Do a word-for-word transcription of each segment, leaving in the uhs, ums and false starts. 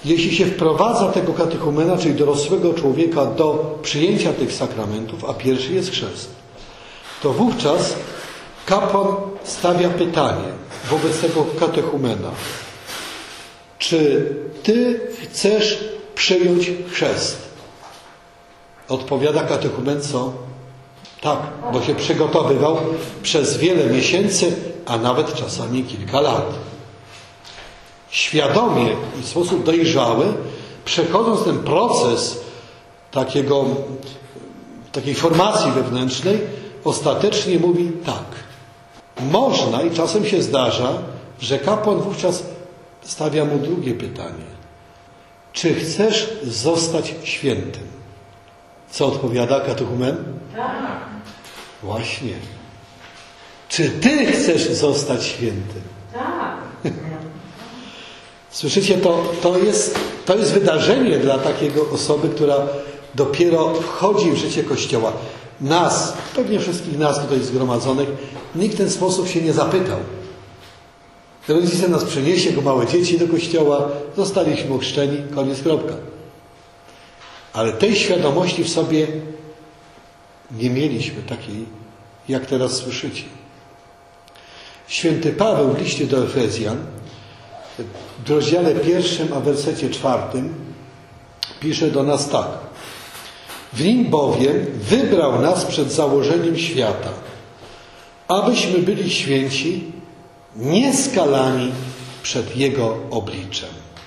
jeśli się wprowadza tego katechumena, czyli dorosłego człowieka, do przyjęcia tych sakramentów, a pierwszy jest chrzest, to wówczas kapłan stawia pytanie wobec tego katechumena: czy ty chcesz przyjąć chrzest? Odpowiada katechumen co? Tak, bo się przygotowywał przez wiele miesięcy, a nawet czasami kilka lat. Świadomie i w sposób dojrzały, przechodząc ten proces takiego, takiej formacji wewnętrznej, ostatecznie mówi tak. Można i czasem się zdarza, że kapłan wówczas stawia mu drugie pytanie. Czy chcesz zostać świętym? Co odpowiada katechumen? Tak. Właśnie. Czy ty chcesz zostać świętym? Tak. Słyszycie, to, to, jest, to jest wydarzenie dla takiego osoby, która dopiero wchodzi w życie Kościoła. Nas, pewnie wszystkich nas tutaj zgromadzonych, nikt w ten sposób się nie zapytał. Rodzice nas przyniesie jako małe dzieci do Kościoła, zostaliśmy ochrzczeni, koniec, kropka. Ale tej świadomości w sobie nie mieliśmy takiej, jak teraz słyszycie. Święty Paweł w liście do Efezjan w rozdziale pierwszym, a w wersecie czwartym pisze do nas tak. W nim bowiem wybrał nas przed założeniem świata, abyśmy byli święci, nieskalani przed Jego obliczem.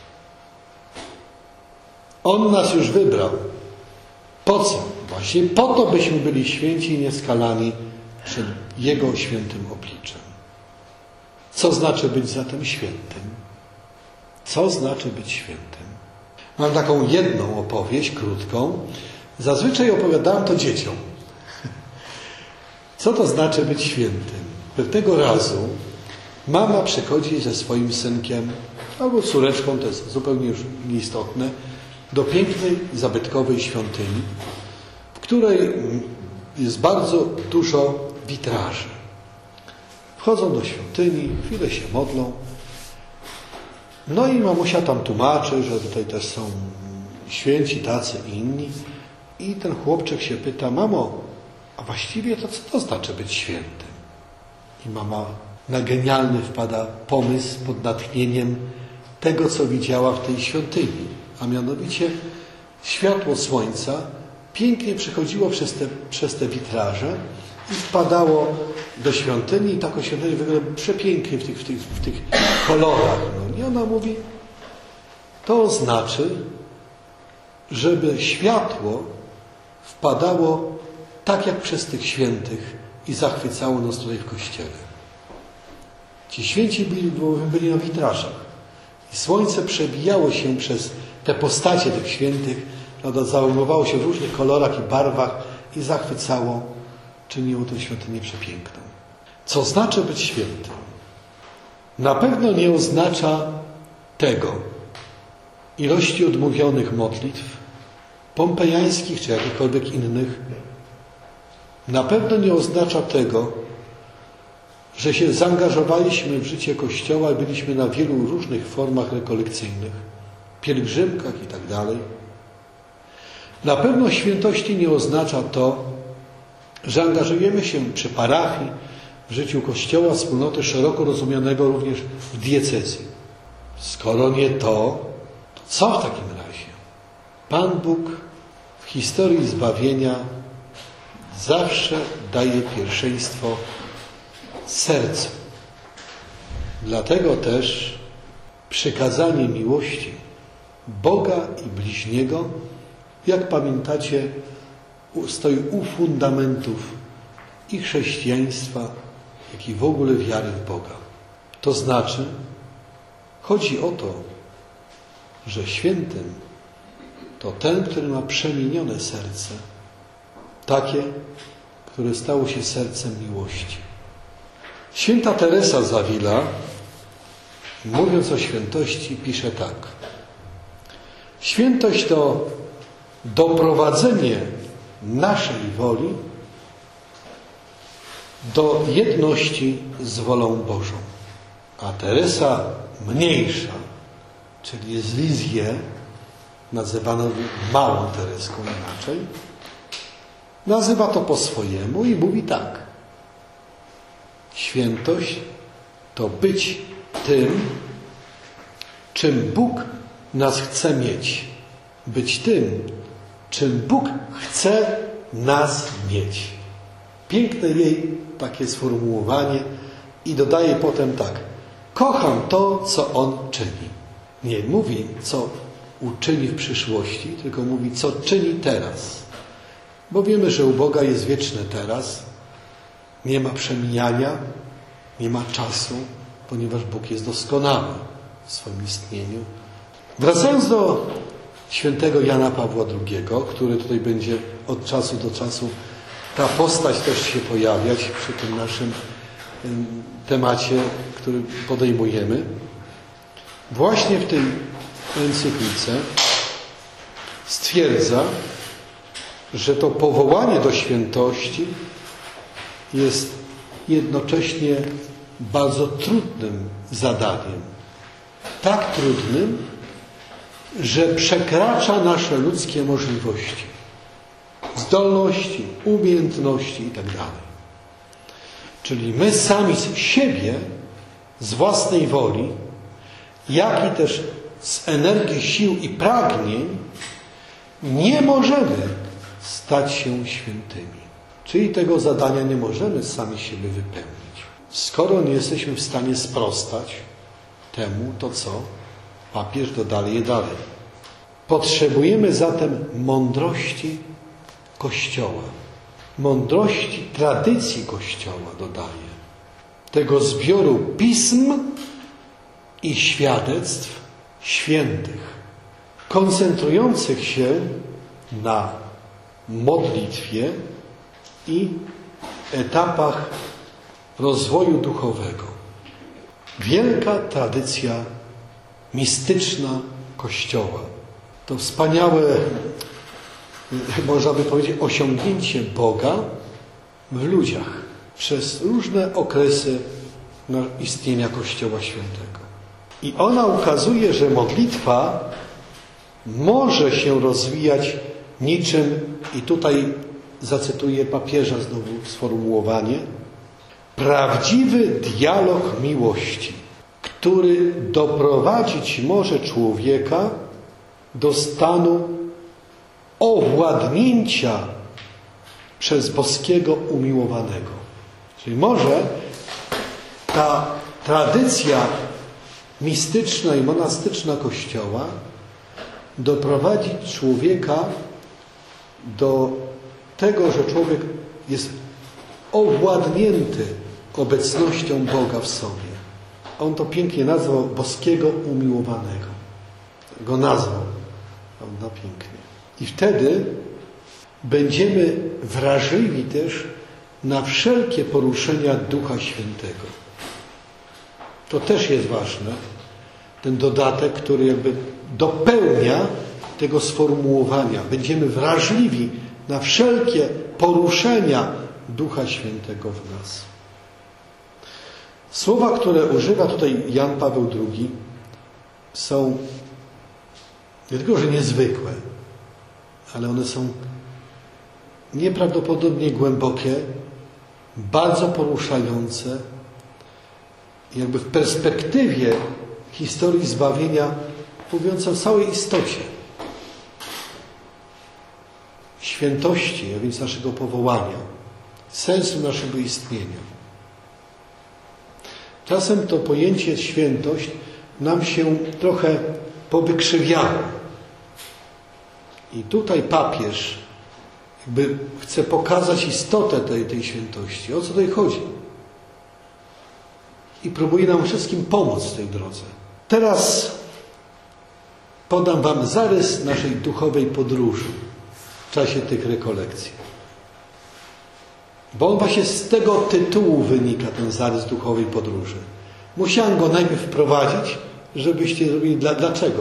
On nas już wybrał. Po co? Właśnie po to, byśmy byli święci i nieskalani przed Jego świętym obliczem. Co znaczy być zatem świętym? Co znaczy być świętym? Mam taką jedną opowieść, krótką. Zazwyczaj opowiadałem to dzieciom. Co to znaczy być świętym? Pewnego razu mama przychodzi ze swoim synkiem albo córeczką, to jest zupełnie już nieistotne, do pięknej, zabytkowej świątyni, w której jest bardzo dużo witraży. Wchodzą do świątyni, chwilę się modlą. No i mamusia tam tłumaczy, że tutaj też są święci, tacy i inni. I ten chłopczyk się pyta: mamo, a właściwie to co to znaczy być świętym? I mama na genialny wpada pomysł pod natchnieniem tego, co widziała w tej świątyni. A mianowicie światło słońca pięknie przechodziło przez te, przez te witraże i wpadało do świątyni i taka świątynia wygląda przepięknie w tych, w tych, w tych kolorach. No. I ona mówi, to znaczy, żeby światło wpadało tak jak przez tych świętych i zachwycało nas tutaj w Kościele. Ci święci byli, byli na witrażach i słońce przebijało się przez te postacie tych świętych, prawda, załamywało się w różnych kolorach i barwach i zachwycało, czyniło tę świątynię przepiękną. Co znaczy być świętym? Na pewno nie oznacza tego ilości odmówionych modlitw, pompejańskich czy jakichkolwiek innych. Na pewno nie oznacza tego, że się zaangażowaliśmy w życie Kościoła i byliśmy na wielu różnych formach rekolekcyjnych, pielgrzymkach i tak dalej. Na pewno świętości nie oznacza to, że angażujemy się przy parafii, w życiu Kościoła, wspólnoty szeroko rozumianego również w diecezji. Skoro nie to, to co w takim razie? Pan Bóg w historii zbawienia zawsze daje pierwszeństwo sercu. Dlatego też przykazanie miłości Boga i bliźniego, jak pamiętacie, stoi u fundamentów i chrześcijaństwa, jak i w ogóle wiary w Boga. To znaczy, chodzi o to, że świętym to ten, który ma przemienione serce, takie, które stało się sercem miłości. Święta Teresa z Avila, mówiąc o świętości, pisze tak. Świętość to doprowadzenie naszej woli do jedności z wolą Bożą. A Teresa mniejsza, czyli jest Lizję, nazywaną Małą Tereską inaczej, nazywa to po swojemu i mówi tak. Świętość to być tym, czym Bóg nas chce mieć. Być tym, czym Bóg chce nas mieć. Piękne jej takie sformułowanie i dodaje potem tak. Kocham to, co On czyni. Nie mówi, co uczyni w przyszłości, tylko mówi, co czyni teraz. Bo wiemy, że u Boga jest wieczne teraz. Nie ma przemijania, nie ma czasu, ponieważ Bóg jest doskonały w swoim istnieniu. Wracając do świętego Jana Pawła drugiego, który tutaj będzie od czasu do czasu, ta postać też się pojawiać przy tym naszym temacie, który podejmujemy. Właśnie w tej encyklice stwierdza, że to powołanie do świętości jest jednocześnie bardzo trudnym zadaniem. Tak trudnym, że przekracza nasze ludzkie możliwości, zdolności, umiejętności itd. Czyli my sami z siebie, z własnej woli, jak i też z energii, sił i pragnień nie możemy stać się świętymi. Czyli tego zadania nie możemy sami siebie wypełnić. Skoro nie jesteśmy w stanie sprostać temu, to co? Papież dodaje je dalej. Potrzebujemy zatem mądrości Kościoła. Mądrości tradycji Kościoła, dodaje. Tego zbioru pism i świadectw świętych, koncentrujących się na modlitwie i etapach rozwoju duchowego. Wielka tradycja mistyczna Kościoła. To wspaniałe, można by powiedzieć, osiągnięcie Boga w ludziach przez różne okresy istnienia Kościoła Świętego. I ona ukazuje, że modlitwa może się rozwijać niczym, i tutaj zacytuję papieża znowu sformułowanie, prawdziwy dialog miłości, który doprowadzić może człowieka do stanu owładnięcia przez boskiego umiłowanego. Czyli może ta tradycja mistyczna i monastyczna Kościoła doprowadzić człowieka do tego, że człowiek jest owładnięty obecnością Boga w sobie. On to pięknie nazwał boskiego umiłowanego. Go nazwał. Prawda? Pięknie. I wtedy będziemy wrażliwi też na wszelkie poruszenia Ducha Świętego. To też jest ważne. Ten dodatek, który jakby dopełnia tego sformułowania. Będziemy wrażliwi na wszelkie poruszenia Ducha Świętego w nas. Słowa, które używa tutaj Jan Paweł drugi, są nie tylko, że niezwykłe, ale one są nieprawdopodobnie głębokie, bardzo poruszające, jakby w perspektywie historii zbawienia mówiące o całej istocie świętości, a więc naszego powołania, sensu naszego istnienia. Czasem to pojęcie świętość nam się trochę powykrzywiało. I tutaj papież jakby chce pokazać istotę tej, tej świętości. O co tutaj chodzi? I próbuje nam wszystkim pomóc w tej drodze. Teraz podam wam zarys naszej duchowej podróży w czasie tych rekolekcji. Bo on właśnie z tego tytułu wynika, ten zarys duchowej podróży. Musiałem go najpierw wprowadzić, żebyście zrobili dla, dlaczego.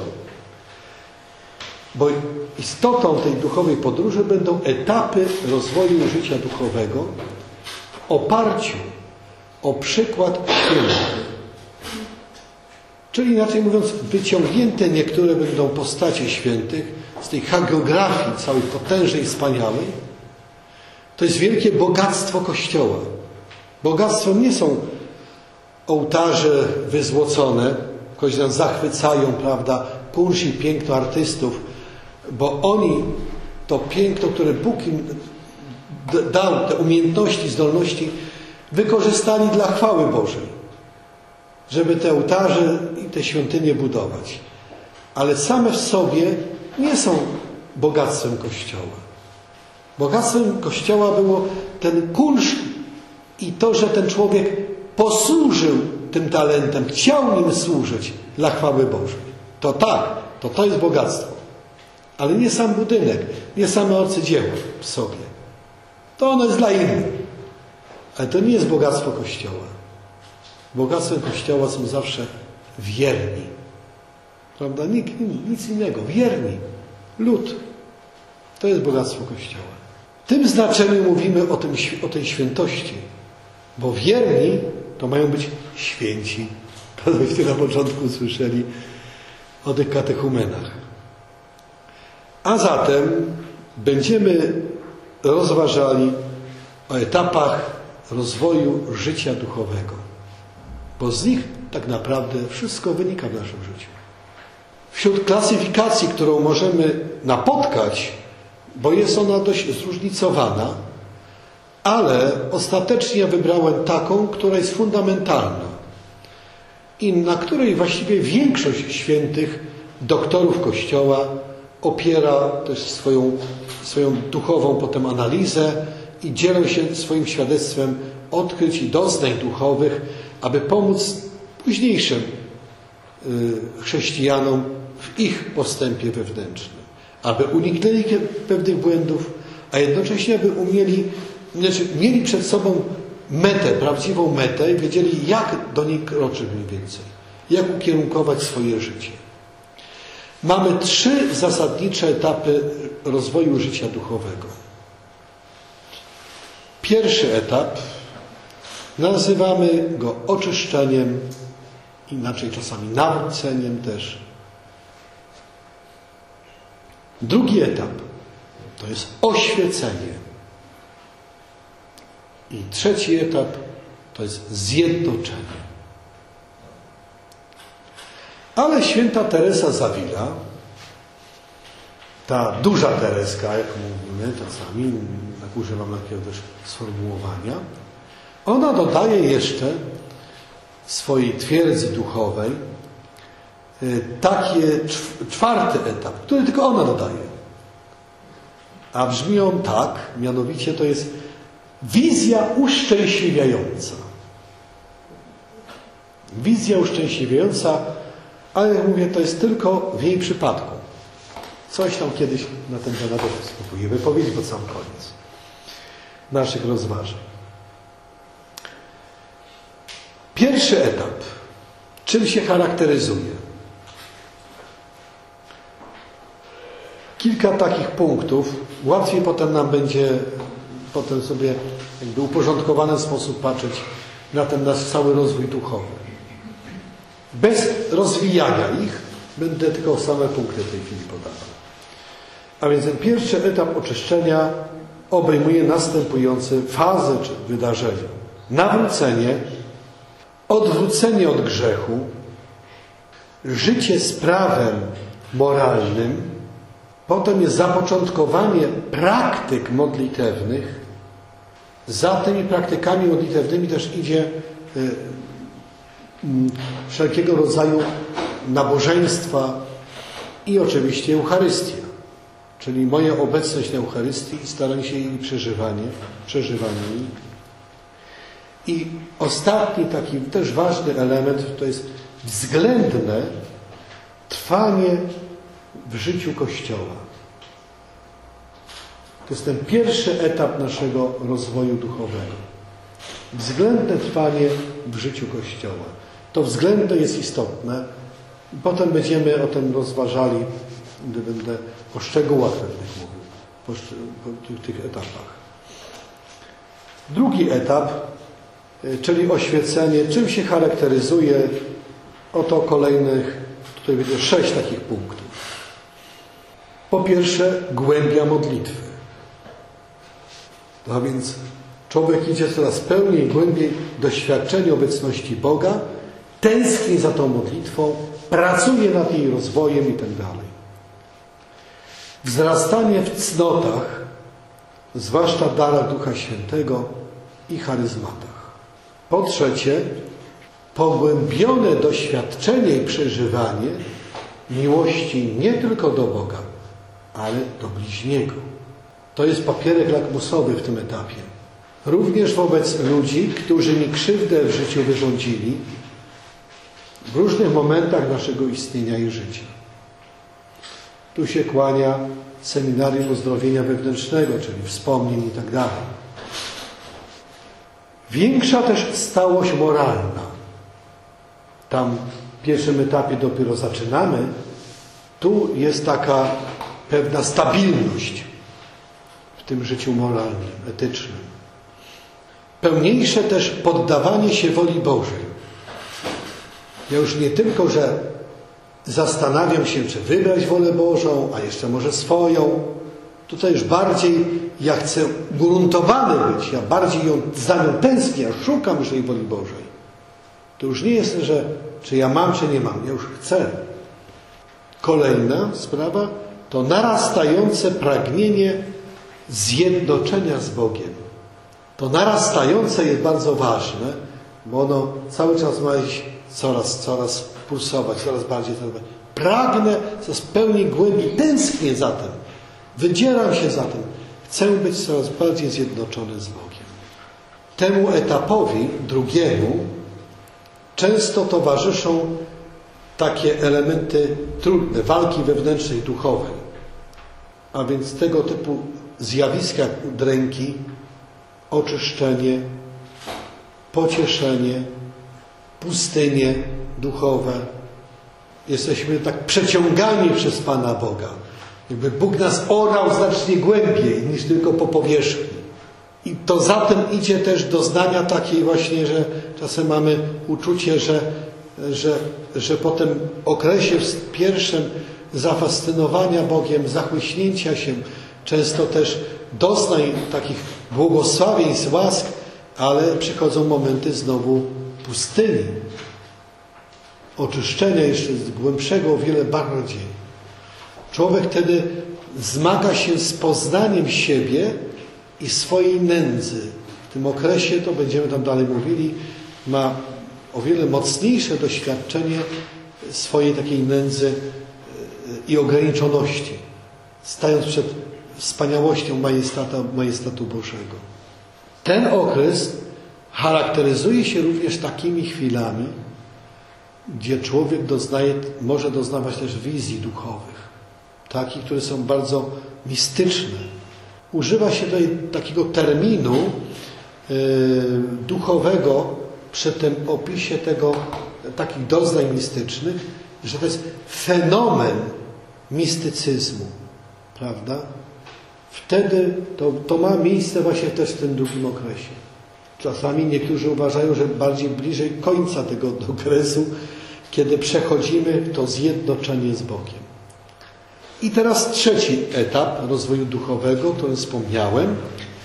Bo istotą tej duchowej podróży będą etapy rozwoju życia duchowego w oparciu o przykład święty. Czyli inaczej mówiąc, wyciągnięte niektóre będą postacie świętych z tej hagiografii całej potężnej i wspaniałej. To jest wielkie bogactwo Kościoła. Bogactwem nie są ołtarze wyzłocone, choć nas zachwycają, prawda, kunsz i piękno artystów, bo oni to piękno, które Bóg im dał, te umiejętności, zdolności, wykorzystali dla chwały Bożej, żeby te ołtarze i te świątynie budować. Ale same w sobie nie są bogactwem Kościoła. Bogactwem Kościoła było ten kunszt i to, że ten człowiek posłużył tym talentem, chciał nim służyć dla chwały Bożej. To tak, to to jest bogactwo. Ale nie sam budynek, nie same arcydzieło w sobie. To ono jest dla innych. Ale to nie jest bogactwo Kościoła. Bogactwem Kościoła są zawsze wierni. Prawda? Nic, nic innego. Wierni. Lud. To jest bogactwo Kościoła. W tym znaczeniu mówimy o, tym, o tej świętości. Bo wierni to mają być święci. To żeście na początku słyszeli o tych katechumenach. A zatem będziemy rozważali o etapach rozwoju życia duchowego. Bo z nich tak naprawdę wszystko wynika w naszym życiu. Wśród klasyfikacji, którą możemy napotkać, bo jest ona dość zróżnicowana, ale ostatecznie wybrałem taką, która jest fundamentalna i na której właściwie większość świętych doktorów Kościoła opiera też swoją, swoją duchową potem analizę i dzielą się swoim świadectwem odkryć i doznań duchowych, aby pomóc późniejszym chrześcijanom w ich postępie wewnętrznym, aby uniknęli pewnych błędów, a jednocześnie aby umieli, znaczy mieli przed sobą metę, prawdziwą metę i wiedzieli, jak do niej kroczyć mniej więcej, jak ukierunkować swoje życie. Mamy trzy zasadnicze etapy rozwoju życia duchowego. Pierwszy etap nazywamy go oczyszczeniem, inaczej czasami nawróceniem też. Drugi etap to jest oświecenie. I trzeci etap to jest zjednoczenie. Ale święta Teresa z Avila, ta duża Tereska, jak mówimy czasami, tak używam takiego też sformułowania, ona dodaje jeszcze swojej twierdzy duchowej taki czwarty etap, który tylko ona dodaje. A brzmi on tak, mianowicie to jest wizja uszczęśliwiająca. Wizja uszczęśliwiająca, ale jak mówię, to jest tylko w jej przypadku. Coś tam kiedyś na ten temat spróbuję wypowiedzieć pod sam koniec naszych rozważań. Pierwszy etap. Czym się charakteryzuje? Kilka takich punktów. Łatwiej potem nam będzie potem sobie jakby uporządkowany sposób patrzeć na ten nasz cały rozwój duchowy. Bez rozwijania ich będę tylko same punkty w tej chwili podawał. A więc ten pierwszy etap oczyszczenia obejmuje następujące fazy czy wydarzenia. Nawrócenie, odwrócenie od grzechu, życie z prawem moralnym, potem jest zapoczątkowanie praktyk modlitewnych. Za tymi praktykami modlitewnymi też idzie y, y, wszelkiego rodzaju nabożeństwa i oczywiście Eucharystia, czyli moja obecność na Eucharystii i staranie się jej przeżywanie, przeżywanie jej. I ostatni taki też ważny element to jest względne trwanie w życiu Kościoła. To jest ten pierwszy etap naszego rozwoju duchowego. Względne trwanie w życiu Kościoła. To względne jest istotne. Potem będziemy o tym rozważali, gdy będę o szczegółach pewnych mówił, po, po tych, tych etapach. Drugi etap, czyli oświecenie. Czym się charakteryzuje Oto kolejnych, tutaj będzie sześć takich punktów. Po pierwsze, głębia modlitwy. A więc człowiek idzie coraz pełniej, głębiej doświadczenie obecności Boga, tęskni za tą modlitwą, pracuje nad jej rozwojem i tak dalej. Wzrastanie w cnotach, zwłaszcza w darach Ducha Świętego i charyzmatach. Po trzecie, pogłębione doświadczenie i przeżywanie miłości nie tylko do Boga, ale do bliźniego. To jest papierek lakmusowy w tym etapie. Również wobec ludzi, którzy mi krzywdę w życiu wyrządzili w różnych momentach naszego istnienia i życia. Tu się kłania seminarium uzdrowienia wewnętrznego, czyli wspomnień i tak dalej. Większa też stałość moralna. Tam w pierwszym etapie dopiero zaczynamy. Tu jest taka pewna stabilność w tym życiu moralnym, etycznym. Pełniejsze też poddawanie się woli Bożej. Ja już nie tylko, że zastanawiam się, czy wybrać wolę Bożą, a jeszcze może swoją. Tutaj już bardziej ja chcę gruntowany być, ja bardziej ją, za nią tęsknię, ja szukam już tej woli Bożej. To już nie jest, że czy ja mam, czy nie mam. Ja już chcę. Kolejna sprawa to narastające pragnienie zjednoczenia z Bogiem. To narastające jest bardzo ważne, bo ono cały czas ma iść coraz, coraz pulsować, coraz bardziej. Coraz bardziej. Pragnę coraz pełniej głębiej, tęsknię za tym. Wydzieram się za tym. Chcę być coraz bardziej zjednoczony z Bogiem. Temu etapowi drugiemu często towarzyszą takie elementy trudne, walki wewnętrznej, duchowej. A więc tego typu zjawiska jak udręki, oczyszczenie, pocieszenie, pustynie duchowe. Jesteśmy tak przeciągani przez Pana Boga. Jakby Bóg nas orał znacznie głębiej niż tylko po powierzchni. I to za tym idzie też doznania takiej właśnie, że czasem mamy uczucie, że, że, że po tym okresie pierwszym zafascynowania Bogiem, zachłyśnięcia się, często też doznań takich błogosławieństw, łask, ale przychodzą momenty znowu pustyni. Oczyszczenia jeszcze głębszego o wiele bardziej. Człowiek wtedy zmaga się z poznaniem siebie i swojej nędzy. W tym okresie, to będziemy tam dalej mówili, ma o wiele mocniejsze doświadczenie swojej takiej nędzy i ograniczoności, stając przed wspaniałością majestata, majestatu Bożego. Ten okres charakteryzuje się również takimi chwilami, gdzie człowiek doznaje, może doznawać też wizji duchowych, takich, które są bardzo mistyczne. Używa się tutaj takiego terminu yy, duchowego przy tym opisie tego, takich doznań mistycznych, że to jest fenomen mistycyzmu, prawda? Wtedy to, to ma miejsce właśnie też w tym drugim okresie. Czasami niektórzy uważają, że bardziej bliżej końca tego okresu, kiedy przechodzimy to zjednoczenie z Bogiem. I teraz trzeci etap rozwoju duchowego, o którym wspomniałem,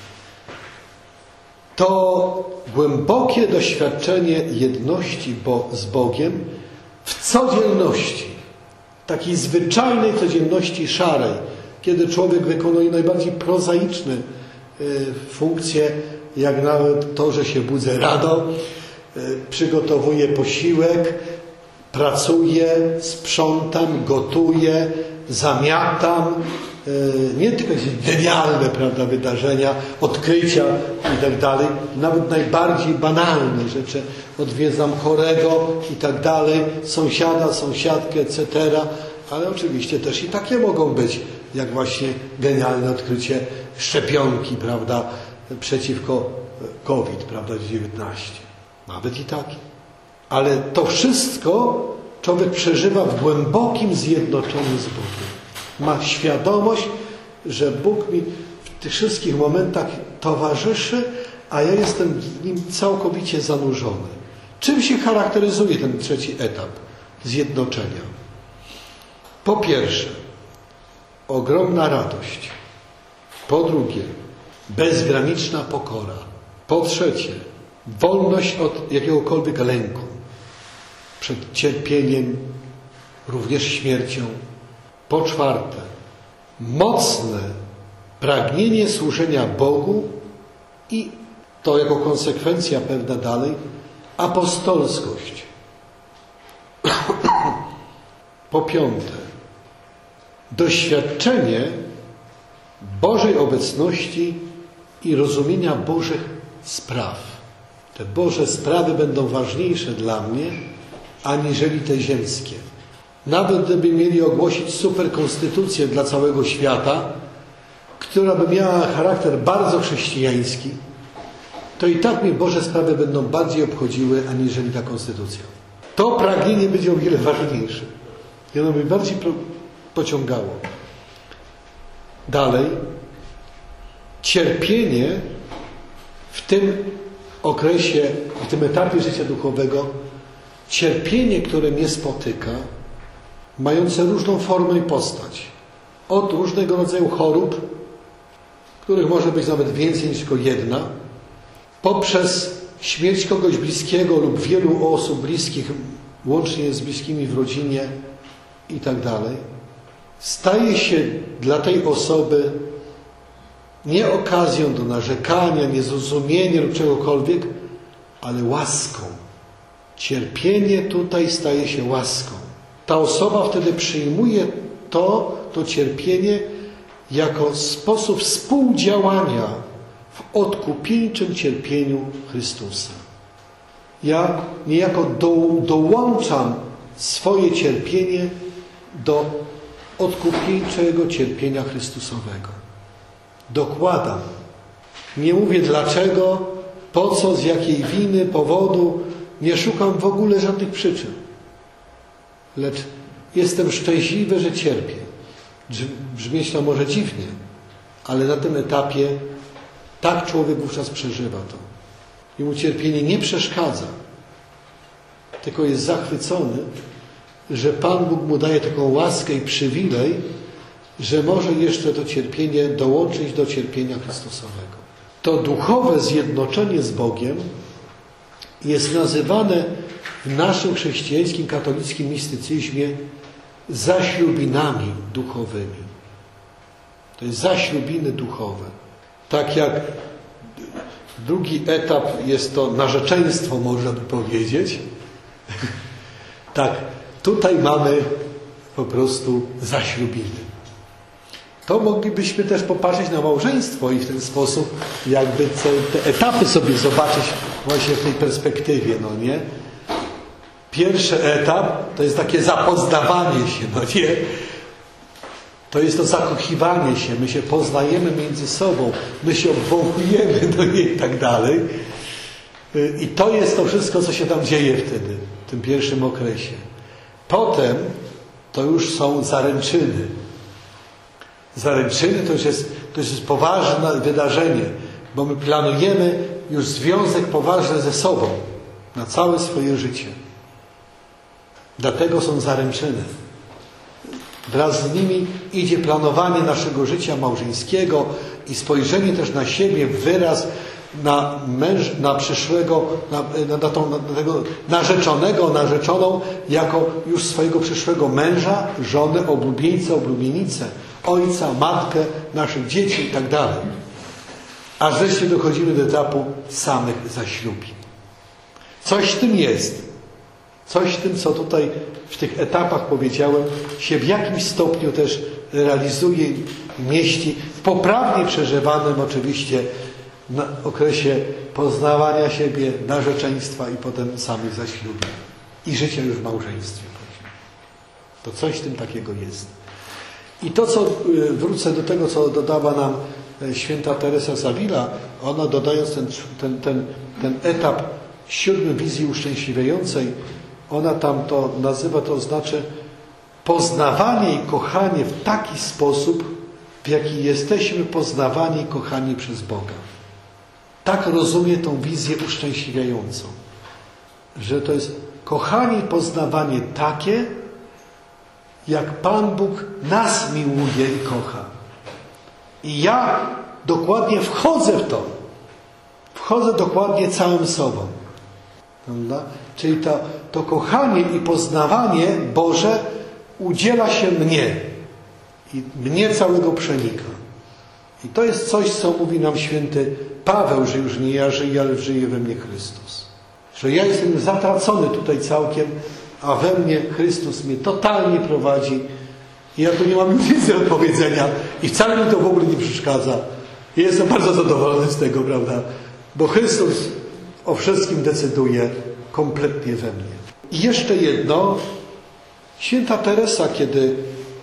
to głębokie doświadczenie jedności bo, z Bogiem w codzienności, takiej zwyczajnej codzienności szarej, kiedy człowiek wykonuje najbardziej prozaiczne y, funkcje, jak nawet to, że się budzę rano, y, przygotowuję posiłek, pracuję, sprzątam, gotuję, zamiatam. Nie tylko genialne, prawda, wydarzenia, odkrycia i tak dalej, nawet najbardziej banalne rzeczy. Odwiedzam chorego i tak dalej, sąsiada, sąsiadkę, et cetera. Ale oczywiście też i takie mogą być, jak właśnie genialne odkrycie szczepionki, prawda, przeciwko COVID, prawda, dziewiętnaście. Nawet i takie. Ale to wszystko człowiek przeżywa w głębokim zjednoczeniu z Bogiem. Ma świadomość, że Bóg mi w tych wszystkich momentach towarzyszy, a ja jestem w nim całkowicie zanurzony. Czym się charakteryzuje ten trzeci etap? zjednoczenia. Po pierwsze, ogromna radość. Po drugie, bezgraniczna pokora. Po trzecie, wolność od jakiegokolwiek lęku przed cierpieniem, również śmiercią. Po czwarte, mocne pragnienie służenia Bogu i to jako konsekwencja pewna dalej, apostolskość. Po piąte, doświadczenie Bożej obecności i rozumienia Bożych spraw. Te Boże sprawy będą ważniejsze dla mnie, aniżeli te ziemskie. Nawet gdyby mieli ogłosić super konstytucję dla całego świata, która by miała charakter bardzo chrześcijański, to i tak mnie Boże sprawy będą bardziej obchodziły, aniżeli ta konstytucja. To pragnienie będzie o wiele ważniejsze. I ono mnie bardziej pociągało. Dalej, cierpienie w tym okresie, w tym etapie życia duchowego, cierpienie, które mnie spotyka, mające różną formę i postać. Od różnego rodzaju chorób, których może być nawet więcej niż tylko jedna, poprzez śmierć kogoś bliskiego lub wielu osób bliskich, łącznie z bliskimi w rodzinie i tak dalej, staje się dla tej osoby nie okazją do narzekania, niezrozumienia lub czegokolwiek, ale łaską. Cierpienie tutaj staje się łaską. Ta osoba wtedy przyjmuje to, to cierpienie jako sposób współdziałania w odkupieńczym cierpieniu Chrystusa. Ja niejako do, dołączam swoje cierpienie do odkupieńczego cierpienia Chrystusowego. Dokładam. Nie mówię dlaczego, po co, z jakiej winy, powodu. Nie szukam w ogóle żadnych przyczyn. Lecz jestem szczęśliwy, że cierpię. Brzmieć to może dziwnie, ale na tym etapie tak człowiek wówczas przeżywa to. I mu cierpienie nie przeszkadza, tylko jest zachwycony, że Pan Bóg mu daje taką łaskę i przywilej, że może jeszcze to cierpienie dołączyć do cierpienia Chrystusowego. To duchowe zjednoczenie z Bogiem jest nazywane w naszym chrześcijańskim, katolickim mistycyzmie zaślubinami duchowymi. To jest zaślubiny duchowe. Tak jak drugi etap jest to narzeczeństwo, można by powiedzieć. Tak, tutaj mamy po prostu zaślubiny. To moglibyśmy też popatrzeć na małżeństwo i w ten sposób jakby te etapy sobie zobaczyć właśnie w tej perspektywie, no nie? Pierwszy etap to jest takie zapoznawanie się, no nie? To jest to zakochiwanie się, my się poznajemy między sobą, my się obwąchujemy, no nie, i tak dalej. I to jest to wszystko, co się tam dzieje wtedy, w tym pierwszym okresie. Potem to już są zaręczyny. Zaręczyny to już jest, to już jest poważne wydarzenie, bo my planujemy już związek poważny ze sobą na całe swoje życie. Dlatego są zaręczyny. Wraz z nimi idzie planowanie naszego życia małżeńskiego i spojrzenie też na siebie, wyraz na, męż, na przyszłego, na, na, na, tą, na tego narzeczonego, narzeczoną jako już swojego przyszłego męża, żonę, oblubieńca, oblubienicę, ojca, matkę, naszych dzieci i tak dalej. Aż wreszcie dochodzimy do etapu samych zaślubin. Coś w tym jest. Coś w tym, co tutaj w tych etapach powiedziałem, się w jakimś stopniu też realizuje i mieści w poprawnie przeżywanym oczywiście na okresie poznawania siebie, narzeczeństwa i potem samych zaślubin. I życia już w małżeństwie. To coś w tym takiego jest. I to, co wrócę do tego, co dodała nam święta Teresa z Avila, ona dodając ten, ten, ten, ten etap siódmy wizji uszczęśliwiającej, ona tam to nazywa, to znaczy poznawanie i kochanie w taki sposób, w jaki jesteśmy poznawani i kochani przez Boga. Tak rozumie tą wizję uszczęśliwiającą. Że to jest kochanie i poznawanie takie, jak Pan Bóg nas miłuje i kocha. I ja dokładnie wchodzę w to. Wchodzę dokładnie całym sobą. Prawda? Czyli to, to kochanie i poznawanie Boże udziela się mnie. I mnie całego przenika. I to jest coś, co mówi nam święty Paweł, że już nie ja żyję, ale żyje we mnie Chrystus. Że ja jestem zatracony tutaj całkiem, a we mnie Chrystus mnie totalnie prowadzi. I ja tu nie mam nic do powiedzenia i wcale mi to w ogóle nie przeszkadza. I jestem bardzo zadowolony z tego, prawda? Bo Chrystus o wszystkim decyduje kompletnie we mnie. I jeszcze jedno. Święta Teresa, kiedy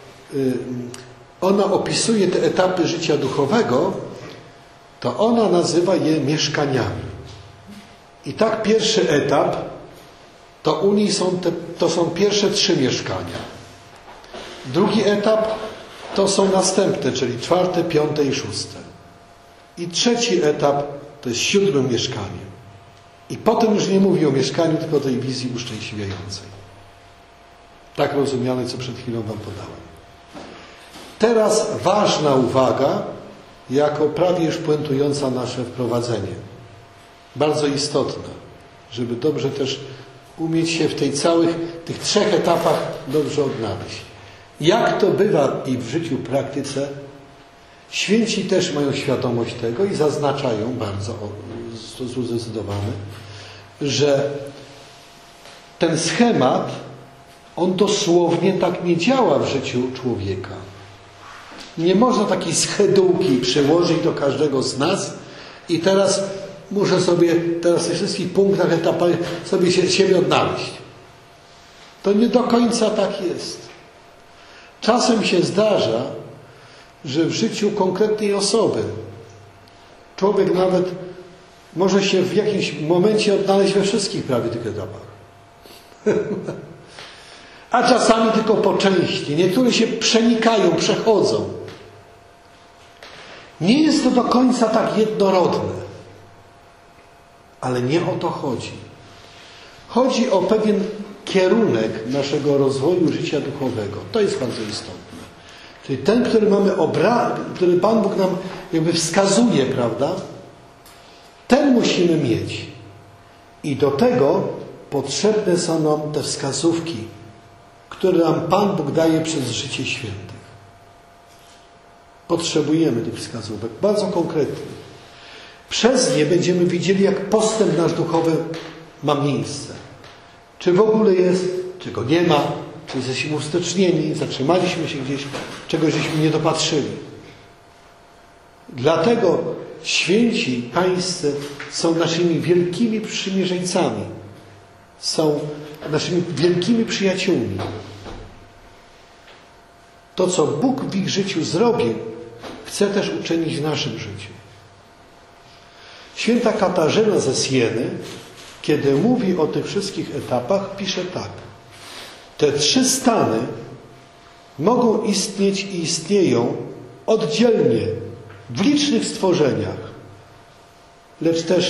ona opisuje te etapy życia duchowego, to ona nazywa je mieszkaniami. I tak pierwszy etap, to u niej są te, to są pierwsze trzy mieszkania. Drugi etap to są następne, czyli czwarte, piąte i szóste. I trzeci etap to jest siódme mieszkanie. I potem już nie mówi o mieszkaniu, tylko o tej wizji uszczęśliwiającej. Tak rozumiane, co przed chwilą wam podałem. Teraz ważna uwaga, jako prawie już puentująca nasze wprowadzenie. Bardzo istotna, żeby dobrze też umieć się w tej całych, tych trzech etapach dobrze odnaleźć. Jak to bywa i w życiu, praktyce, święci też mają świadomość tego i zaznaczają bardzo w sposób zdecydowany, że ten schemat, on dosłownie tak nie działa w życiu człowieka. Nie można takiej schedułki przyłożyć do każdego z nas i teraz muszę sobie teraz w tych wszystkich punktach, etapach sobie się, siebie odnaleźć. To nie do końca tak jest. Czasem się zdarza, że w życiu konkretnej osoby człowiek nawet może się w jakimś momencie odnaleźć we wszystkich prawie tych etapach. A czasami tylko po części. Niektóre się przenikają, przechodzą. Nie jest to do końca tak jednorodne. Ale nie o to chodzi. Chodzi o pewien kierunek naszego rozwoju życia duchowego. To jest bardzo istotne. Czyli ten, który mamy obra- który Pan Bóg nam jakby wskazuje, prawda? Ten musimy mieć. I do tego potrzebne są nam te wskazówki, które nam Pan Bóg daje przez życie świętych. Potrzebujemy tych wskazówek, bardzo konkretnie. Przez nie będziemy widzieli, jak postęp nasz duchowy ma miejsce. Czy w ogóle jest, czy go nie ma, czy jesteśmy ustecznieni, zatrzymaliśmy się gdzieś, czegoś żeśmy nie dopatrzyli. Dlatego święci pańscy są naszymi wielkimi przymierzeńcami. Są naszymi wielkimi przyjaciółmi. To, co Bóg w ich życiu zrobił, chce też uczynić w naszym życiu. Święta Katarzyna ze Sieny, kiedy mówi o tych wszystkich etapach, pisze tak. Te trzy stany mogą istnieć i istnieją oddzielnie w licznych stworzeniach, lecz też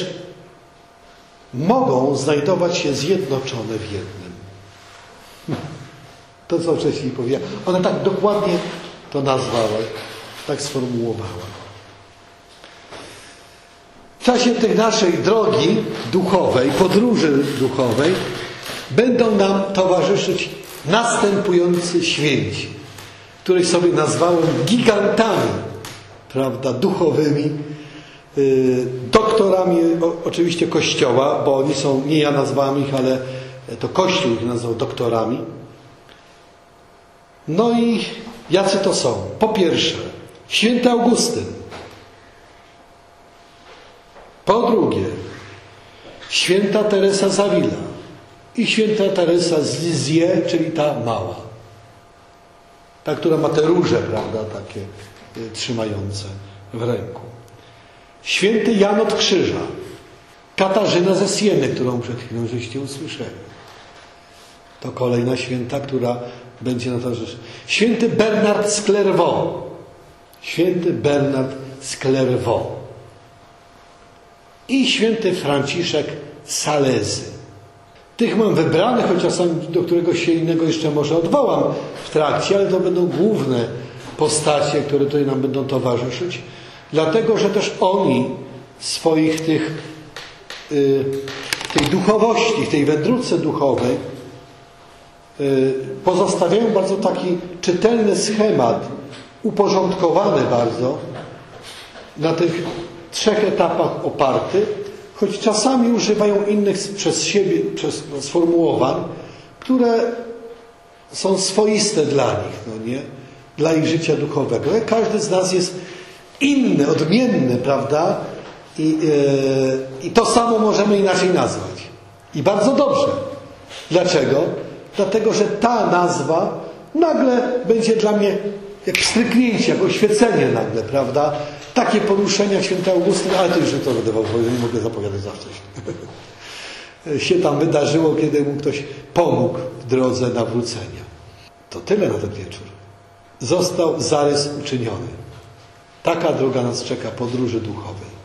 mogą znajdować się zjednoczone w jednym. To, co wcześniej powiedziała. Ona tak dokładnie to nazwała, tak sformułowała. W czasie tej naszej drogi duchowej, podróży duchowej, będą nam towarzyszyć następujący święci, których sobie nazwałem gigantami, prawda, duchowymi, yy, doktorami o, oczywiście Kościoła, bo oni są, nie ja nazwałem ich, ale to Kościół ich nazwał doktorami. No i jacy to są? Po pierwsze, święty Augustyn. Po drugie, święta Teresa z Avila i święta Teresa z Lisieux, czyli ta mała. Ta, która ma te róże, prawda, takie y, trzymające w ręku. Święty Jan od Krzyża. Katarzyna ze Sieny, którą przed chwilą żeście usłyszeli. To kolejna święta, która będzie na towarzyszyć. Święty Bernard z Clairvaux. Święty Bernard z Clairvaux. I święty Franciszek z Salezy. Tych mam wybranych, chociaż czasami do któregoś się innego jeszcze może odwołam w trakcie, ale to będą główne postacie, które tutaj nam będą towarzyszyć, dlatego, że też oni swoich tych, yy, tej duchowości, w tej wędrówce duchowej yy, pozostawiają bardzo taki czytelny schemat, uporządkowany bardzo, na tych trzech etapach oparty, choć czasami używają innych przez siebie przez sformułowań, które są swoiste dla nich, no nie? Dla ich życia duchowego. Każdy z nas jest inny, odmienny, prawda? I, yy, I to samo możemy inaczej nazwać. I bardzo dobrze. Dlaczego? Dlatego, że ta nazwa nagle będzie dla mnie jak stryknięcie, jak oświecenie nagle, prawda? Takie poruszenia jak święty Augustyn, ale to już to wydawało, bo nie mogę zapowiadać za wcześnie. się tam wydarzyło, kiedy mu ktoś pomógł w drodze nawrócenia. To tyle na ten wieczór. Został zarys uczyniony. Taka droga nas czeka, podróży duchowej.